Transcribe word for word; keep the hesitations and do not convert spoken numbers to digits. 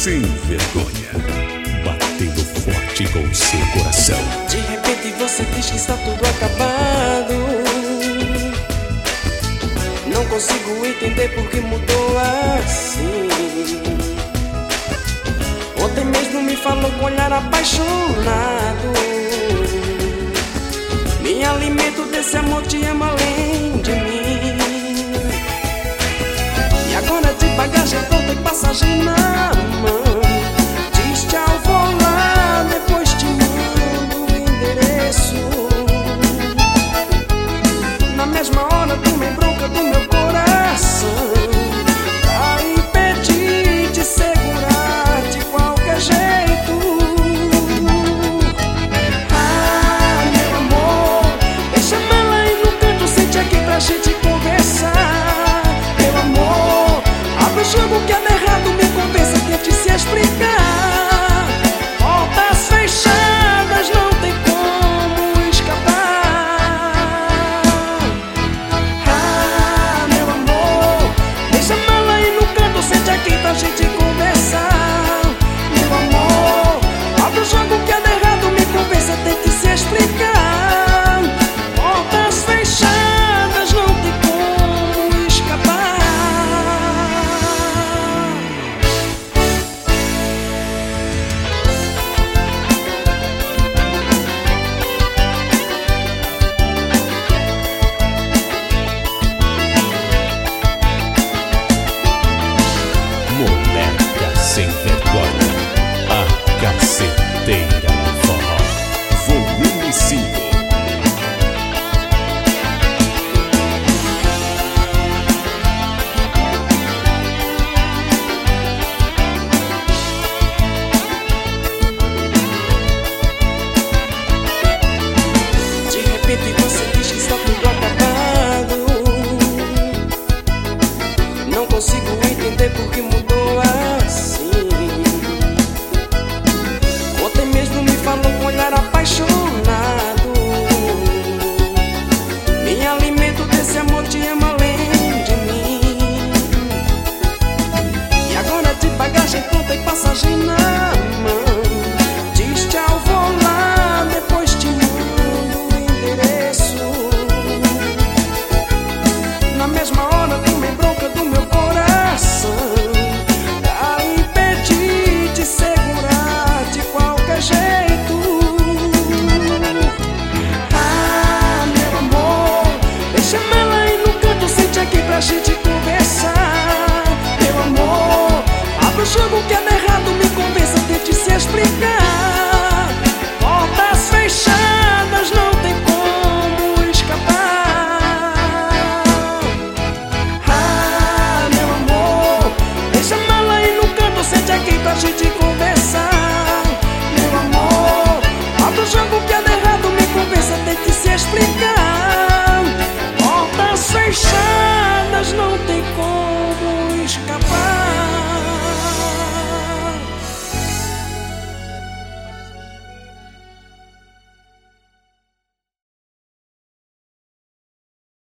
sem vergonha, batendo forte com o seu coração. De repente você diz que está tudo acabado. Não consigo entender por que mudou assim. Ontem mesmo me falou com olhar apaixonado. Me alimento desse amor, te amo além de mim. E agora de bagagem pronta e passagem na mão. Diz tchau, vou lá, depois te mando o endereço. Na mesma hora tomei bronca do meu coração pra impedir de segurar de qualquer jeito. Ah, meu amor, deixa ela aí no canto, sente aqui pra gente conversar. Meu amor, abre o jogo que é errado, me convença, tente se explicar. Portas fechadas, não tem como escapar. Ah, meu amor, deixa ela aí no canto, sente aqui pra gente conversar. Meu amor, abre o jogo que é errado, me convença, tente se explicar. Portas fechadas, não tem como escapar. Moleca sem vergonha, a caceteira do forró. Volume cinco. De repente você diz que está tudo acabado. Não consigo entender por que mudou assim. Ontem mesmo me falou com olhar apaixonado. Me alimento desse amor, te amo